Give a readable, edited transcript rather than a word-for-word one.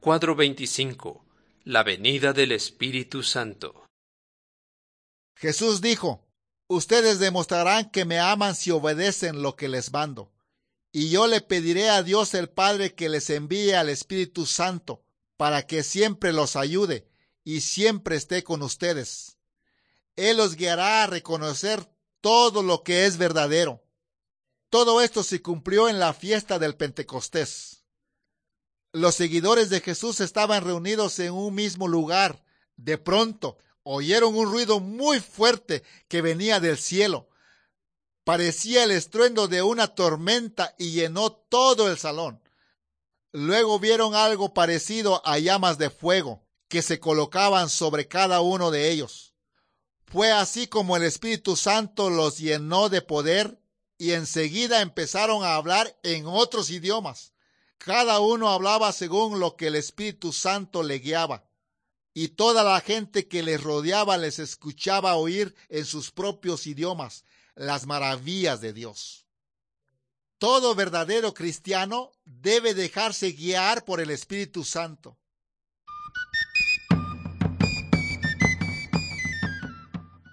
Cuadro 25. La venida del Espíritu Santo. Jesús dijo: ustedes demostrarán que me aman si obedecen lo que les mando. Y yo le pediré a Dios el Padre que les envíe al Espíritu Santo, para que siempre los ayude y siempre esté con ustedes. Él los guiará a reconocer todo lo que es verdadero. Todo esto se cumplió en la fiesta del Pentecostés. Los seguidores de Jesús estaban reunidos en un mismo lugar. De pronto, oyeron un ruido muy fuerte que venía del cielo. Parecía el estruendo de una tormenta y llenó todo el salón. Luego vieron algo parecido a llamas de fuego que se colocaban sobre cada uno de ellos. Fue así como el Espíritu Santo los llenó de poder y enseguida empezaron a hablar en otros idiomas. Cada uno hablaba según lo que el Espíritu Santo le guiaba, y toda la gente que les rodeaba les escuchaba oír en sus propios idiomas las maravillas de Dios. Todo verdadero cristiano debe dejarse guiar por el Espíritu Santo.